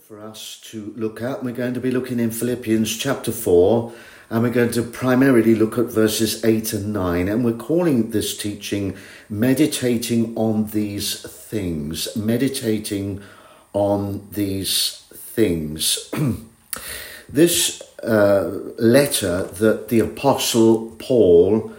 for us to look at. We're going to be looking in Philippians chapter 4, and we're going to primarily look at verses 8 and 9. And we're calling this teaching Meditating on These Things. Meditating on these things. This letter that the Apostle Paul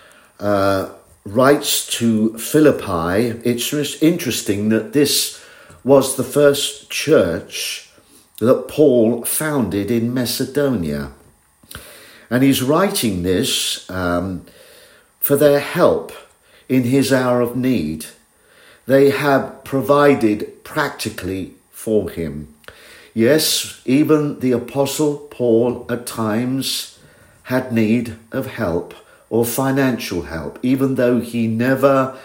writes to Philippi, it's interesting that this was the first church that Paul founded in Macedonia. And he's writing this for their help in his hour of need. They have provided practically for him. Yes, even the Apostle Paul at times had need of help or financial help, even though he never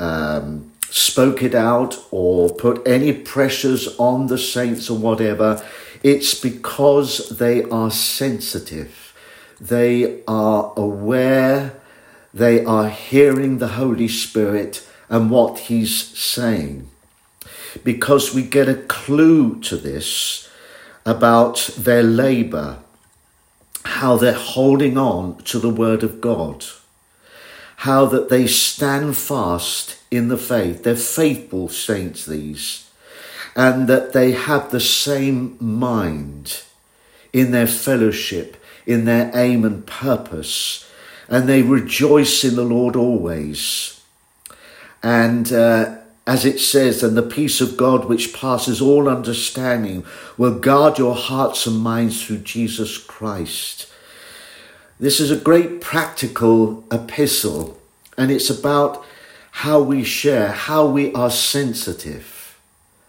spoke it out or put any pressures on the saints or whatever. It's because they are sensitive. They are aware. They are hearing the Holy Spirit and what he's saying. Because we get a clue to this about their labour, how they're holding on to the Word of God, how that they stand fast in the faith. They're faithful saints, these, and that they have the same mind in their fellowship, in their aim and purpose, and they rejoice in the Lord always. And as it says, and the peace of God which passes all understanding will guard your hearts and minds through Jesus Christ. This is a great practical epistle, and it's about how we share, how we are sensitive,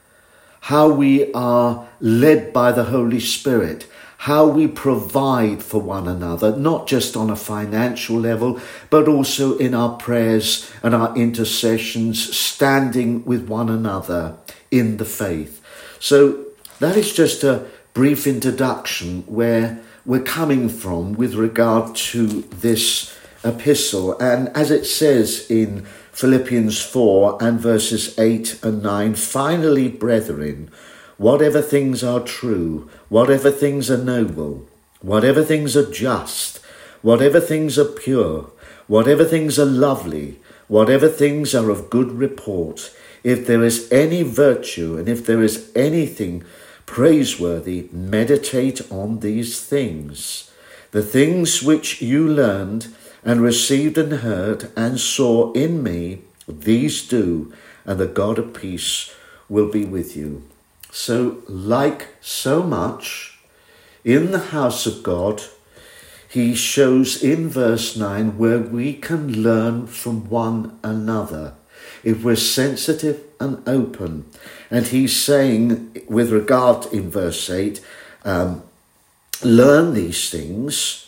how we are led by the Holy Spirit, how we provide for one another, not just on a financial level, but also in our prayers and our intercessions, standing with one another in the faith. So that is just a brief introduction where we're coming from with regard to this epistle. And as it says in Philippians 4 and verses 8 and 9, finally, brethren, whatever things are true, whatever things are noble, whatever things are just, whatever things are pure, whatever things are lovely, whatever things are of good report, if there is any virtue and if there is anything praiseworthy, meditate on these things. The things which you learned and received and heard and saw in me, these do, and the God of peace will be with you. So, like so much in the house of God, he shows in verse 9 where we can learn from one another if we're sensitive and open. And he's saying with regard in verse 8, learn these things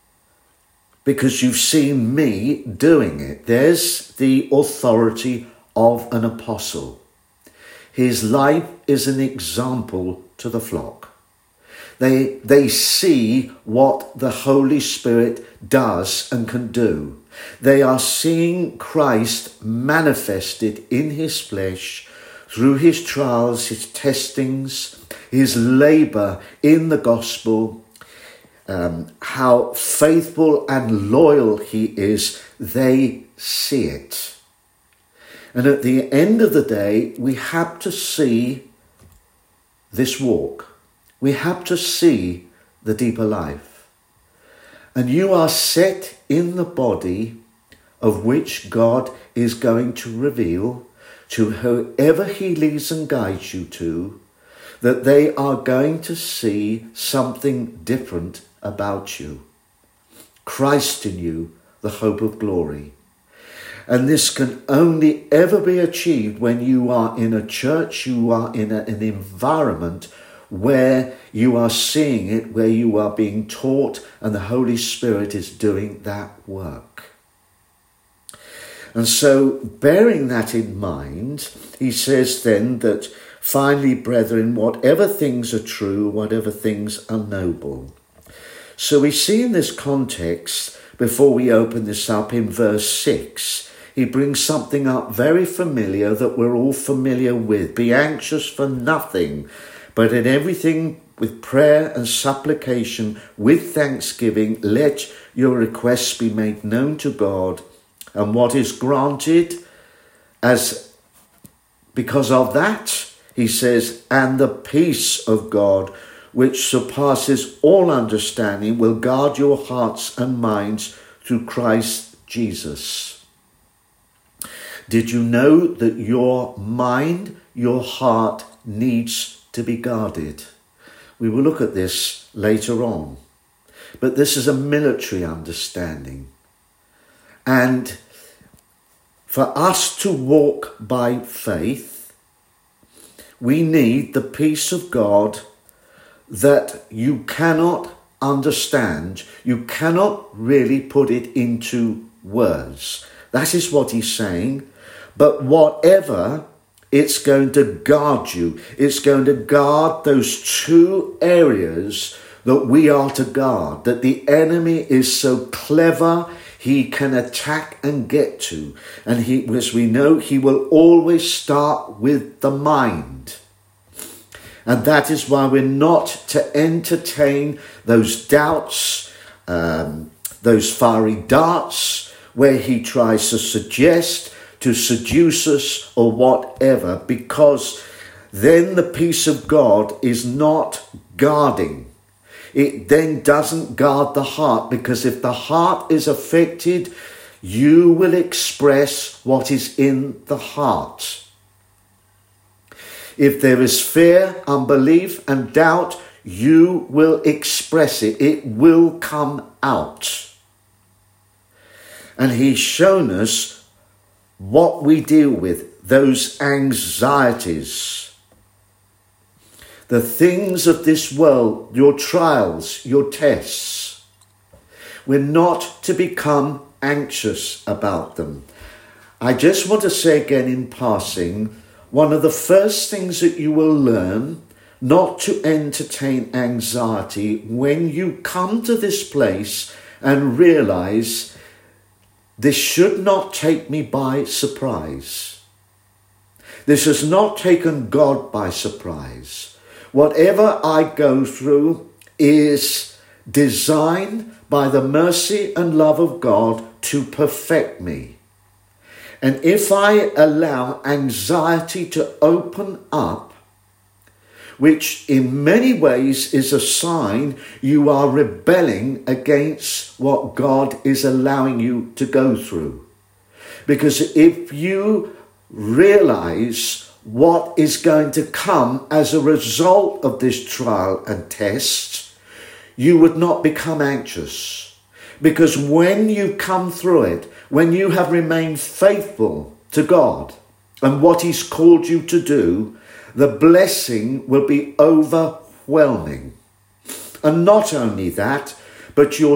because you've seen me doing it. There's the authority of an apostle. His life is an example to the flock. They see what the Holy Spirit does and can do. They are seeing Christ manifested in his flesh through his trials, his testings, his labour in the gospel, how faithful and loyal he is. They see it. And at the end of the day, we have to see this walk. We have to see the deeper life. And you are set in the body of which God is going to reveal to whoever he leads and guides you to, that they are going to see something different about you. Christ in you, the hope of glory. And this can only ever be achieved when you are in a church, you are in an environment where you are seeing it, where you are being taught, and the Holy Spirit is doing that work. And so, bearing that in mind, he says then that, finally, brethren, whatever things are true, whatever things are noble. So we see in this context, before we open this up in verse 6, he brings something up very familiar that we're all familiar with. Be anxious for nothing, But in everything with prayer and supplication, with thanksgiving, let your requests be made known to God. And what is granted because of that, he says, and the peace of God, which surpasses all understanding, will guard your hearts and minds through Christ Jesus. Did you know that your mind, your heart needs to be guarded? We will look at this later on. But this is a military understanding. And for us to walk by faith, we need the peace of God that you cannot understand. You cannot really put it into words. That is what he's saying. But whatever, it's going to guard you. It's going to guard those two areas that we are to guard, that the enemy is so clever he can attack and get to. And as we know, he will always start with the mind. And that is why we're not to entertain those doubts, those fiery darts, where he tries to suggest, to seduce us or whatever, because then the peace of God is not guarding. It then doesn't guard the heart, because if the heart is affected, you will express what is in the heart. If there is fear, unbelief and doubt, you will express it. It will come out. And he's shown us what we deal with, those anxieties. The things of this world, your trials, your tests. We're not to become anxious about them. I just want to say again in passing, one of the first things that you will learn not to entertain anxiety when you come to this place and realize this should not take me by surprise. This has not taken God by surprise. Whatever I go through is designed by the mercy and love of God to perfect me. And if I allow anxiety to open up, which in many ways is a sign you are rebelling against what God is allowing you to go through. Because if you realize what is going to come as a result of this trial and test, you would not become anxious. Because when you come through it, when you have remained faithful to God and what he's called you to do, the blessing will be overwhelming. And not only that, but your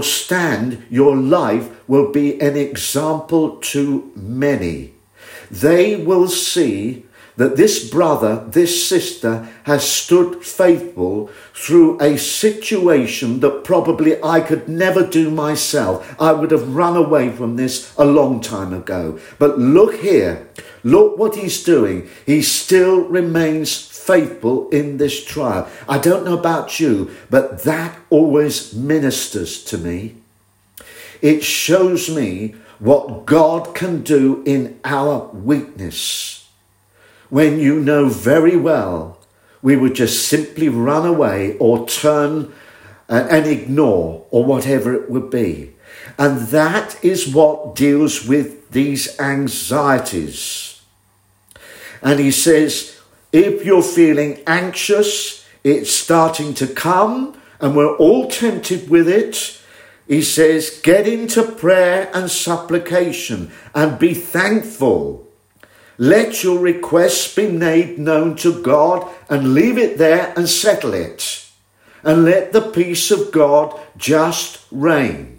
life will be an example to many. They will see that this brother, this sister has stood faithful through a situation that probably I could never do myself. I would have run away from this a long time ago. But look here, look what he's doing. He still remains faithful in this trial. I don't know about you, but that always ministers to me. It shows me what God can do in our weakness. When you know very well we would just simply run away or turn and ignore or whatever it would be. And that is what deals with these anxieties. And he says, if you're feeling anxious, it's starting to come and we're all tempted with it. He says, get into prayer and supplication and be thankful. Let your requests be made known to God and leave it there and settle it. And let the peace of God just reign.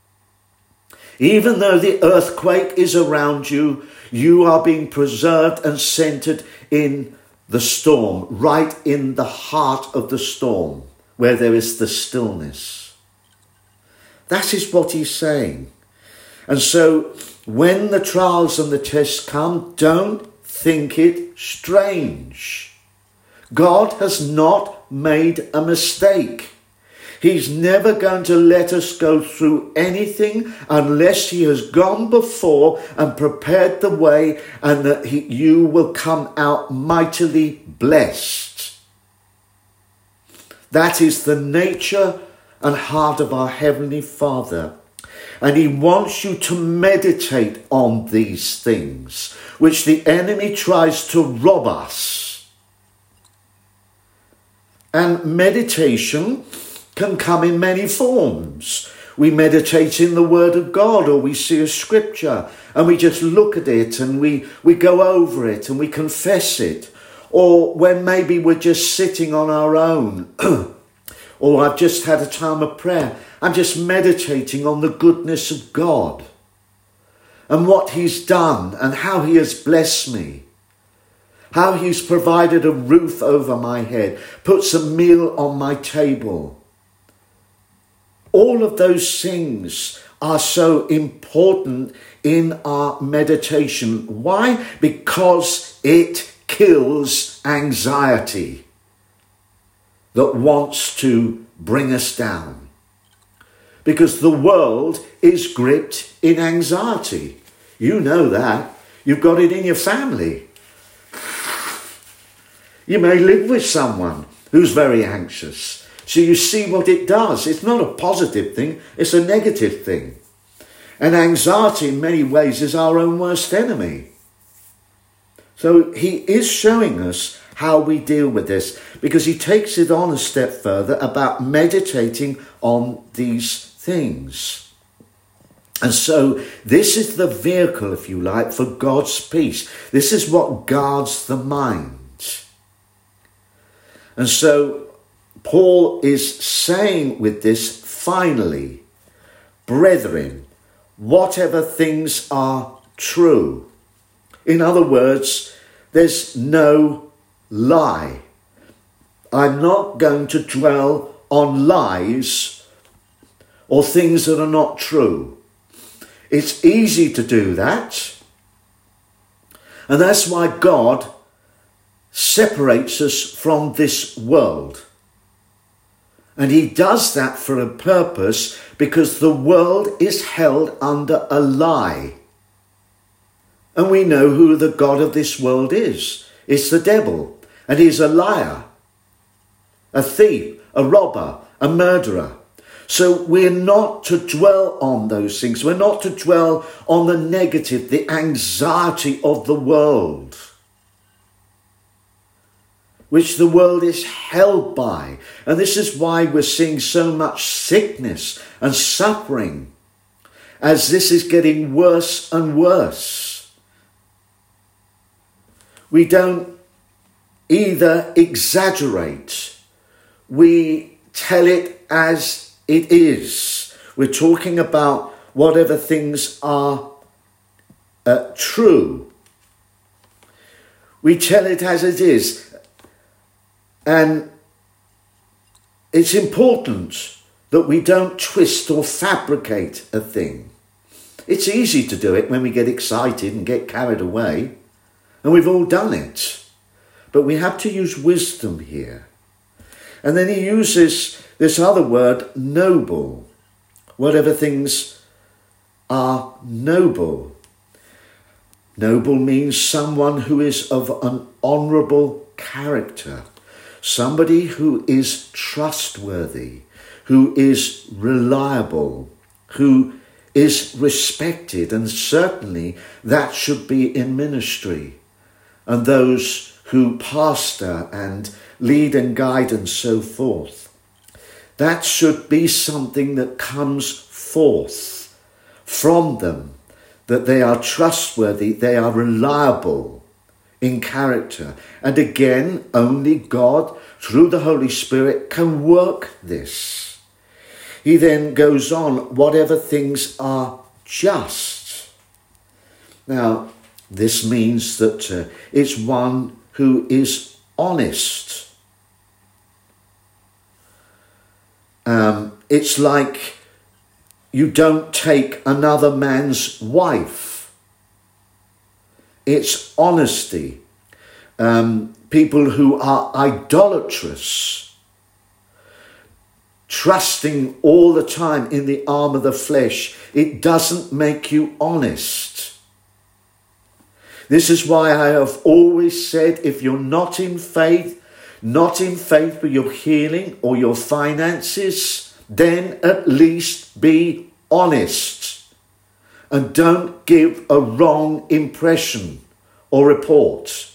Even though the earthquake is around you, you are being preserved and centered in the storm, right in the heart of the storm, where there is the stillness. That is what he's saying. And so when the trials and the tests come, don't think it strange. God has not made a mistake. He's never going to let us go through anything unless he has gone before and prepared the way, and that you will come out mightily blessed. That is the nature and heart of our Heavenly Father. And he wants you to meditate on these things, which the enemy tries to rob us. And meditation can come in many forms. We meditate in the Word of God, or we see a scripture and we just look at it and we go over it and we confess it. Or when maybe we're just sitting on our own, or I've just had a time of prayer, I'm just meditating on the goodness of God and what he's done and how he has blessed me. How he's provided a roof over my head, puts a meal on my table. All of those things are so important in our meditation. Why? Because it kills anxiety that wants to bring us down. Because the world is gripped in anxiety. You know that. You've got it in your family. You may live with someone who's very anxious. So you see what it does. It's not a positive thing, it's a negative thing. And anxiety in many ways is our own worst enemy. So he is showing us how we deal with this, because he takes it on a step further about meditating on these things. And so this is the vehicle, if you like, for God's peace. This is what guards the mind. And so Paul is saying with this, finally, brethren, whatever things are true. In other words, there's no lie. I'm not going to dwell on lies or things that are not true. It's easy to do that. And that's why God separates us from this world. And he does that for a purpose, because the world is held under a lie. And we know who the God of this world is. It's the devil. And he's a liar, a thief, a robber, a murderer. So we're not to dwell on those things. We're not to dwell on the negative, the anxiety of the world, which the world is held by. And this is why we're seeing so much sickness and suffering, as this is getting worse and worse. We don't either exaggerate, we tell it as it is. We're talking about whatever things are true. We tell it as it is. And it's important that we don't twist or fabricate a thing. It's easy to do it when we get excited and get carried away. And we've all done it. But we have to use wisdom here. And then he uses this other word, noble. Whatever things are noble. Noble means someone who is of an honourable character. Somebody who is trustworthy, who is reliable, who is respected. And certainly that should be in ministry. And those who pastor and lead and guide and so forth. That should be something that comes forth from them, that they are trustworthy, they are reliable in character. And again, only God, through the Holy Spirit, can work this. He then goes on, whatever things are just. Now, this means that it's one who is honest. It's like you don't take another man's wife. It's honesty. people who are idolatrous, trusting all the time in the arm of the flesh, it doesn't make you honest. This is why I have always said, if you're not in faith with your healing or your finances, then at least be honest and don't give a wrong impression or report.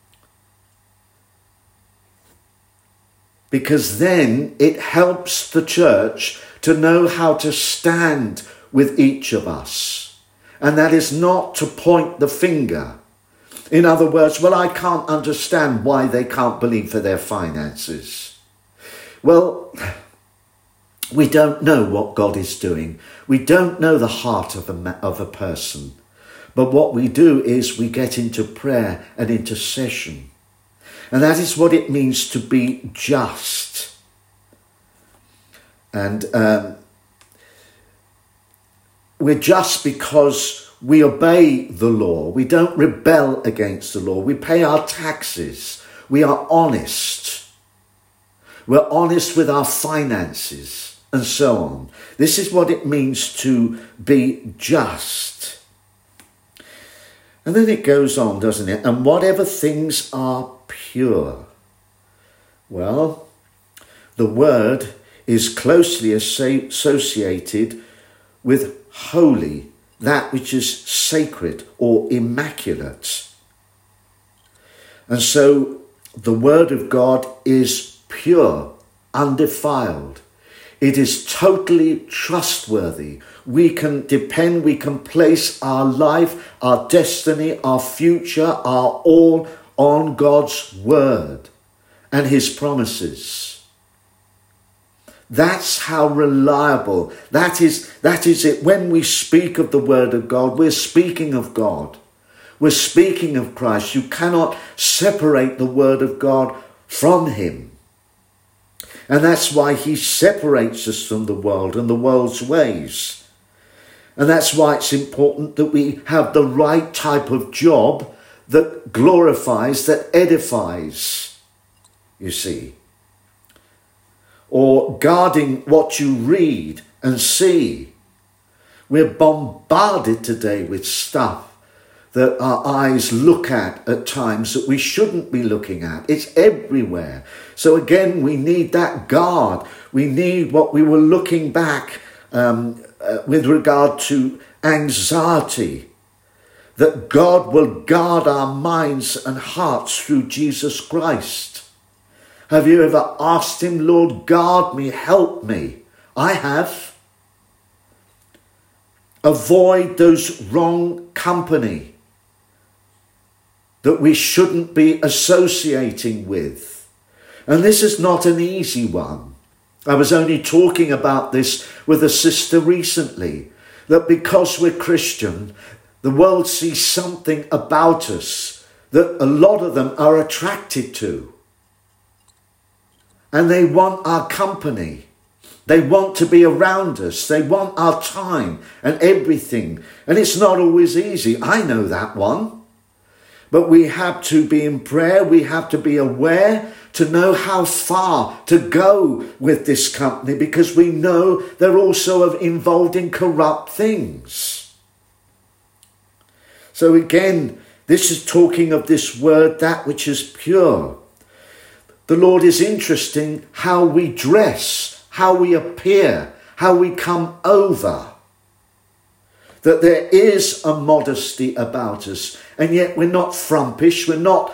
Because then it helps the church to know how to stand with each of us. And that is not to point the finger. In other words, well, I can't understand why they can't believe for their finances. Well, we don't know what God is doing. We don't know the heart of a person. But what we do is we get into prayer and intercession. And that is what it means to be just. And we're just because we obey the law. We don't rebel against the law. We pay our taxes. We are honest. We're honest with our finances and so on. This is what it means to be just. And then it goes on, doesn't it? And whatever things are pure. Well, the word is closely associated with holy, that which is sacred or immaculate. And so the word of God is pure, undefiled. It is totally trustworthy. We can depend, we can place our life, our destiny, our future, our all on God's word and his promises. That's how reliable, that is it. When we speak of the word of God, we're speaking of God. We're speaking of Christ. You cannot separate the word of God from him. And that's why he separates us from the world and the world's ways. And that's why it's important that we have the right type of job that glorifies, that edifies, you see. Or guarding what you read and see. We're bombarded today with stuff that our eyes look at times that we shouldn't be looking at. It's everywhere. So again, we need that guard. We need what we were looking back with regard to anxiety. That God will guard our minds and hearts through Jesus Christ. Have you ever asked him, Lord, guard me, help me? I have. Avoid those wrong company that we shouldn't be associating with. And this is not an easy one. I was only talking about this with a sister recently, that because we're Christian, the world sees something about us that a lot of them are attracted to. And they want our company. They want to be around us. They want our time and everything. And it's not always easy. I know that one. But we have to be in prayer. We have to be aware to know how far to go with this company, because we know they're also involved in corrupt things. So again, this is talking of this word, that which is pure. The Lord is interesting how we dress, how we appear, how we come over. That there is a modesty about us, and yet we're not frumpish, we're not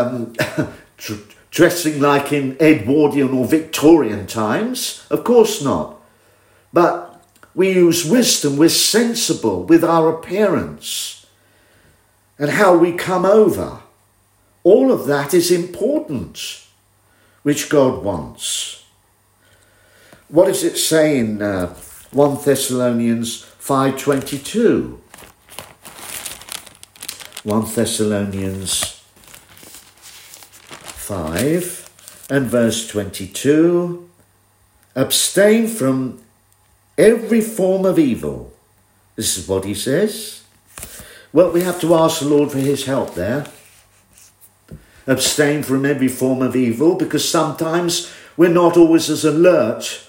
dressing like in Edwardian or Victorian times. Of course not. But we use wisdom, we're sensible with our appearance and how we come over. All of that is important, which God wants. What does it say in 1 Thessalonians 5:22? 1 Thessalonians 5 and verse 22. Abstain from every form of evil. This is what he says. Well, we have to ask the Lord for his help there. abstain from every form of evil, because sometimes we're not always as alert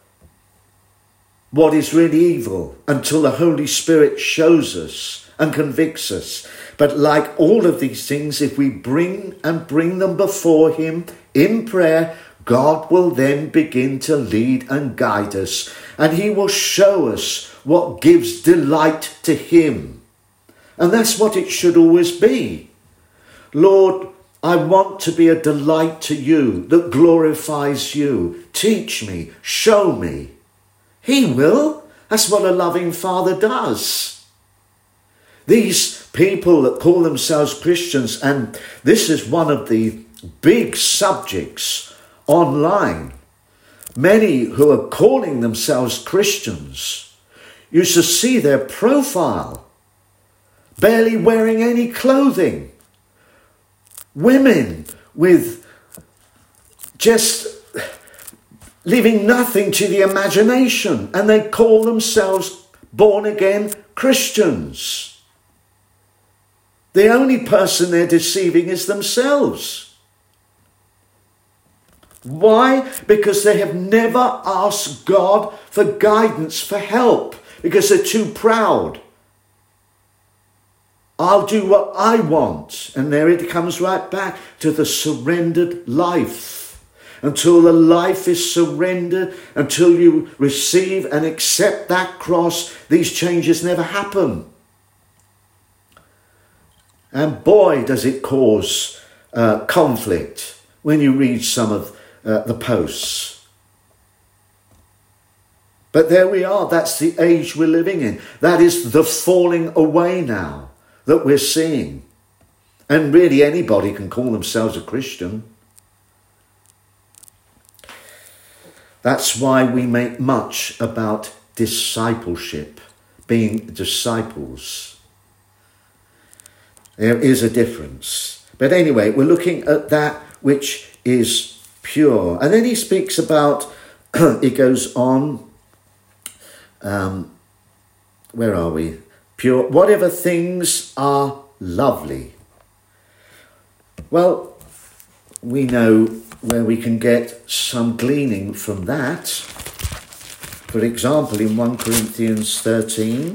what is really evil until the Holy Spirit shows us and convicts us. But like all of these things, if we bring them before him in prayer, God will then begin to lead and guide us, and he will show us what gives delight to him. And that's what it should always be. Lord, I want to be a delight to you that glorifies you. Teach me, show me. He will. That's what a loving Father does. These people that call themselves Christians, and this is one of the big subjects online, many who are calling themselves Christians, you should see their profile, barely wearing any clothing. Women with just leaving nothing to the imagination, and they call themselves born-again Christians. The only person they're deceiving is themselves. Why? Because they have never asked God for guidance, for help, because they're too proud. I'll do what I want. And there it comes right back to the surrendered life. Until the life is surrendered, until you receive and accept that cross, these changes never happen. And boy, does it cause conflict when you read some of the posts. But there we are. That's the age we're living in. That is the falling away now that we're seeing. And really anybody can call themselves a Christian. That's why we make much about discipleship, being disciples. There is a difference. But anyway, we're looking at that which is pure. And then he speaks about, it goes on, where are we? Pure, whatever things are lovely. Well, we know where we can get some gleaning from that. For example, in 1 Corinthians 13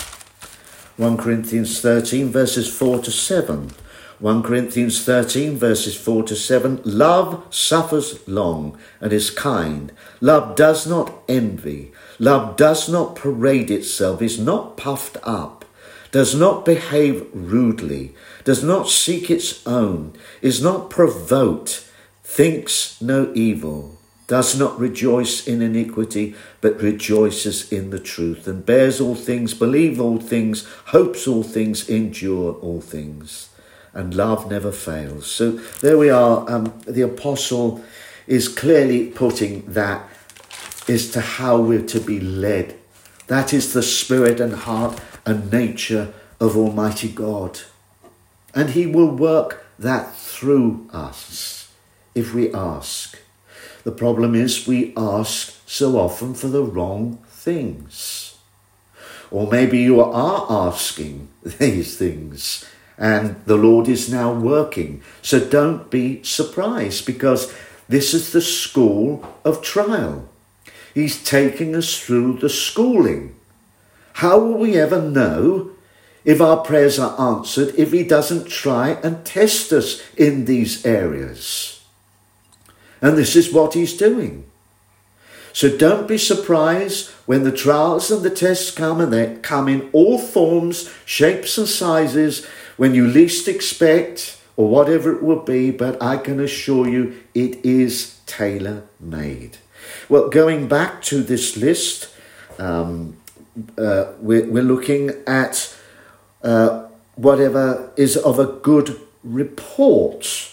verses 4 to 7. 1 Corinthians 13 verses 4 to 7. Love suffers long and is kind. Love does not envy. Love does not parade itself, is not puffed up, does not behave rudely, does not seek its own, is not provoked, thinks no evil, does not rejoice in iniquity, but rejoices in the truth, and bears all things, believes all things, hopes all things, endure all things. And love never fails. So there we are. The apostle is clearly putting that as to how we're to be led. That is the spirit and heart and nature of Almighty God. And he will work that through us if we ask. The problem is we ask so often for the wrong things. Or maybe you are asking these things and the Lord is now working. So don't be surprised, because this is the school of trial. He's taking us through the schooling. How will we ever know if our prayers are answered if he doesn't try and test us in these areas? And this is what he's doing. So don't be surprised when the trials and the tests come, and they come in all forms, shapes and sizes, when you least expect, or whatever it will be, but I can assure you it is tailor-made. Well, going back to this list, we're looking at whatever is of a good report.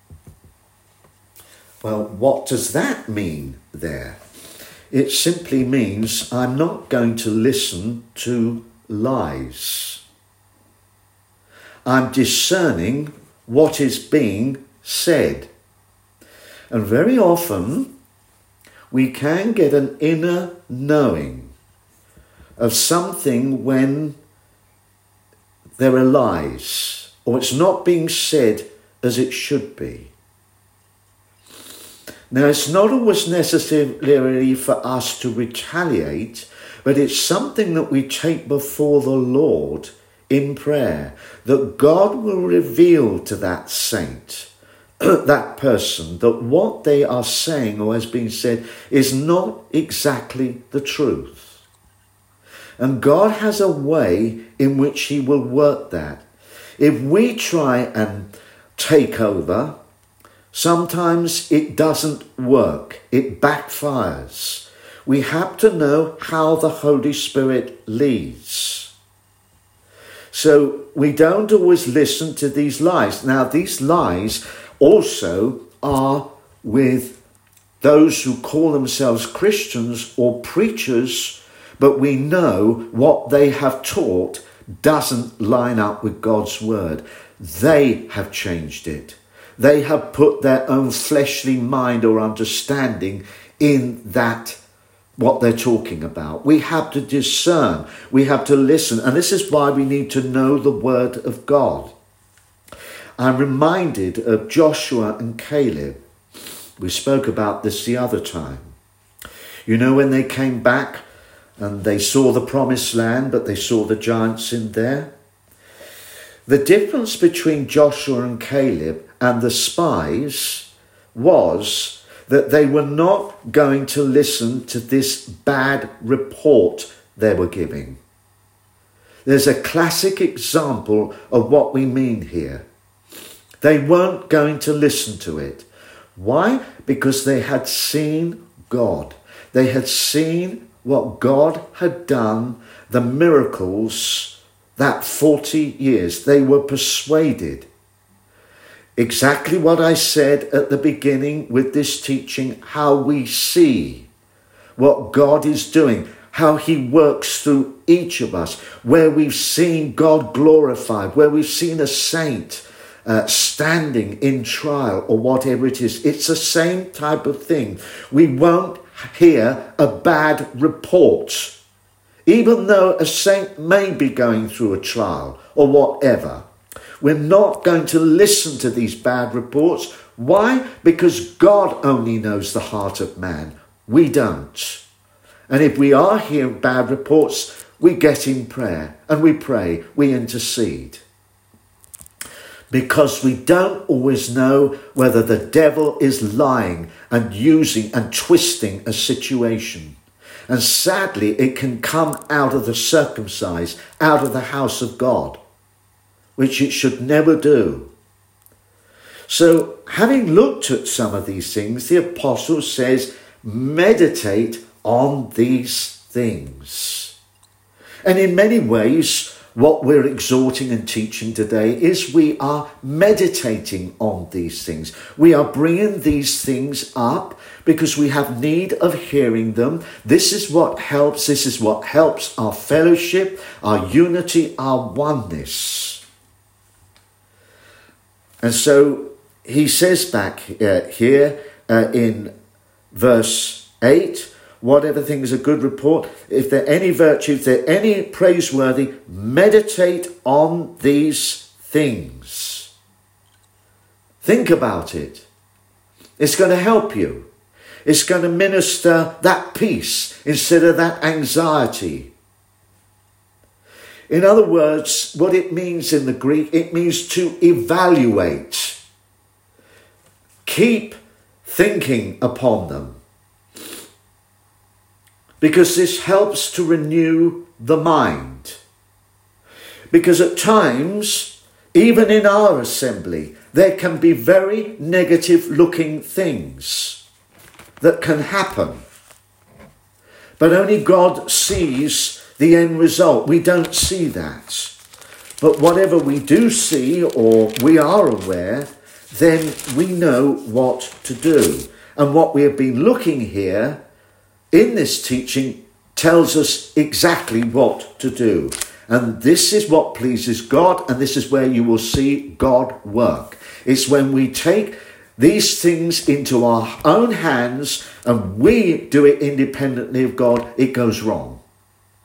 Well, what does that mean there? It simply means I'm not going to listen to lies. I'm discerning what is being said. And very often we can get an inner knowing of something when there are lies, or it's not being said as it should be. Now, it's not always necessarily for us to retaliate, but it's something that we take before the Lord in prayer, that God will reveal to that saint, that person, that what they are saying or has been said is not exactly the truth. And God has a way in which he will work that. If we try and take over, sometimes it doesn't work. It backfires. We have to know how the Holy Spirit leads. So we don't always listen to these lies. Now, these lies also are with those who call themselves Christians or preachers, but we know what they have taught doesn't line up with God's word. They have changed it. They have put their own fleshly mind or understanding in that, what they're talking about. We have to discern. We have to listen. And this is why we need to know the word of God. I'm reminded of Joshua and Caleb. We spoke about this the other time. You know, when they came back and they saw the promised land, but they saw the giants in there. The difference between Joshua and Caleb and the spies was that they were not going to listen to this bad report they were giving. There's a classic example of what we mean here. They weren't going to listen to it. Why? Because they had seen God. They had seen what God had done, the miracles, that 40 years. They were persuaded. Exactly what I said at the beginning with this teaching, how we see what God is doing, how he works through each of us, where we've seen God glorified, where we've seen a saint standing in trial or whatever it is. It's the same type of thing. We won't hear a bad report, even though a saint may be going through a trial or whatever. We're not going to listen to these bad reports. Why? Because God only knows the heart of man. We don't. And if we are hearing bad reports, we get in prayer and we pray, we intercede. Because we don't always know whether the devil is lying and using and twisting a situation. And sadly, it can come out of the circumcised, out of the house of God, which it should never do. So, having looked at some of these things, the apostle says, meditate on these things. And in many ways, what we're exhorting and teaching today is we are meditating on these things. We are bringing these things up because we have need of hearing them. This is what helps. This is what helps our fellowship, our unity, our oneness. And so he says back here in verse 8, whatever things are good report, if there are any virtue, if there are any praiseworthy, meditate on these things. Think about it. It's going to help you. It's going to minister that peace instead of that anxiety. In other words, what it means in the Greek, it means to evaluate. Keep thinking upon them. Because this helps to renew the mind. Because at times, even in our assembly, there can be very negative looking things that can happen. But only God sees the end result. We don't see that. But whatever we do see or we are aware, then we know what to do. And what we have been looking here in this teaching tells us exactly what to do. And this is what pleases God, and this is where you will see God work. It's when we take these things into our own hands and we do it independently of God, it goes wrong.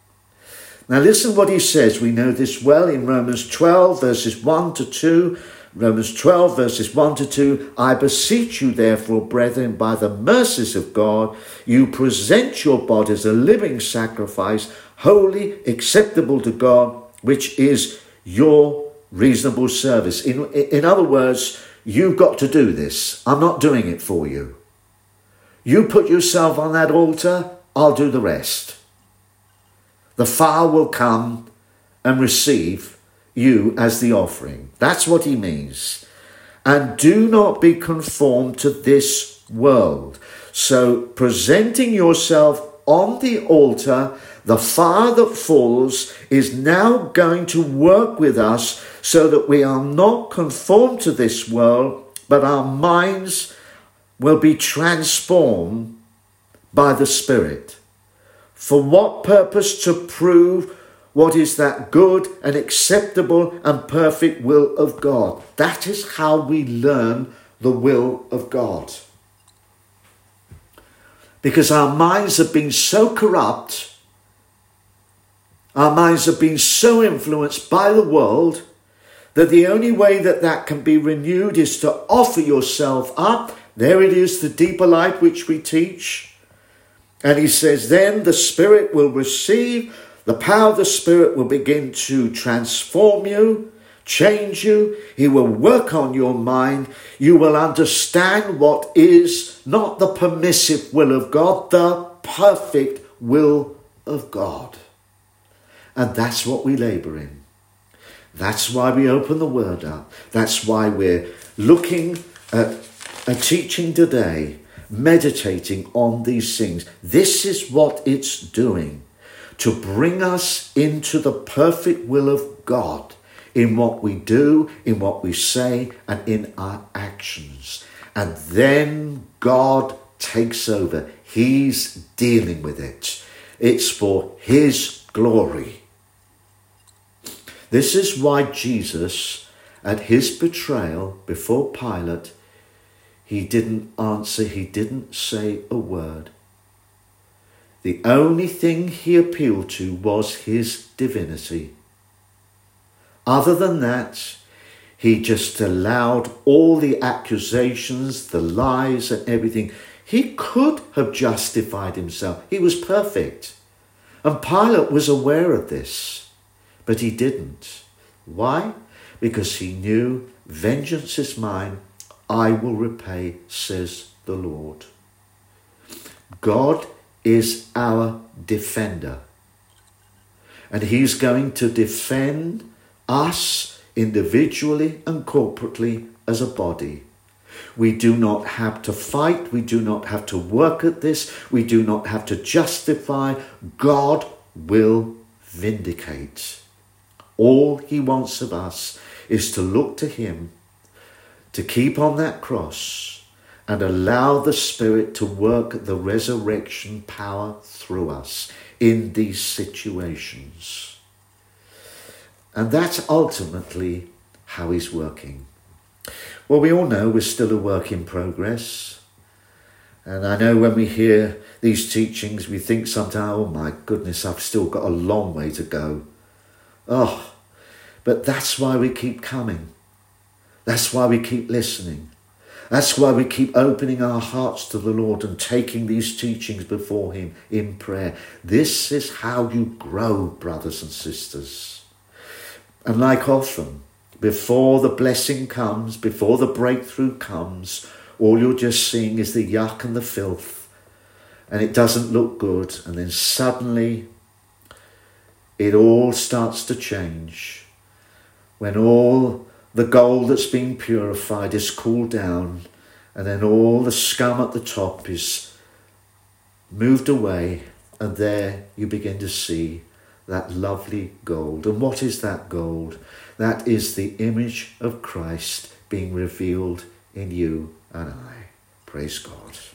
Now listen what he says. We know this well in Romans 12, verses 1 to 2. Romans 12 verses 1 to 2, I beseech you therefore, brethren, by the mercies of God, you present your bodies a living sacrifice, holy, acceptable to God, which is your reasonable service. In other words, you've got to do this. I'm not doing it for you. You put yourself on that altar, I'll do the rest. The fire will come and receive you as the offering. That's what he means. And do not be conformed to this world. So presenting yourself on the altar, the fire that falls is now going to work with us so that we are not conformed to this world, but our minds will be transformed by the Spirit. For what purpose? To prove what is that good and acceptable and perfect will of God. That is how we learn the will of God. Because our minds have been so corrupt, our minds have been so influenced by the world, that the only way that can be renewed is to offer yourself up. There it is, the deeper light which we teach. And he says, then the Spirit will receive. The power of the Spirit will begin to transform you, change you. He will work on your mind. You will understand what is not the permissive will of God, the perfect will of God. And that's what we labour in. That's why we open the Word up. That's why we're looking at a teaching today, meditating on these things. This is what it's doing. To bring us into the perfect will of God in what we do, in what we say, and in our actions. And then God takes over. He's dealing with it. It's for his glory. This is why Jesus, at his betrayal before Pilate, he didn't answer, he didn't say a word. The only thing he appealed to was his divinity. Other than that, he just allowed all the accusations, the lies and everything. He could have justified himself. He was perfect. And Pilate was aware of this, but he didn't. Why? Because he knew vengeance is mine, I will repay, says the Lord. God is our defender. And he's going to defend us individually and corporately as a body. We do not have to fight. We do not have to work at this. We do not have to justify. God will vindicate. All he wants of us is to look to him, to keep on that cross, and allow the Spirit to work the resurrection power through us in these situations. And that's ultimately how he's working. Well, we all know we're still a work in progress. And I know when we hear these teachings, we think sometimes, oh my goodness, I've still got a long way to go. Oh, but that's why we keep coming. That's why we keep listening. That's why we keep opening our hearts to the Lord and taking these teachings before him in prayer. This is how you grow, brothers and sisters. And like often, before the blessing comes, before the breakthrough comes, all you're just seeing is the yuck and the filth. And it doesn't look good. And then suddenly it all starts to change. When all the gold that's been purified is cooled down, and then all the scum at the top is moved away, and there you begin to see that lovely gold. And what is that gold? That is the image of Christ being revealed in you and I. Praise God.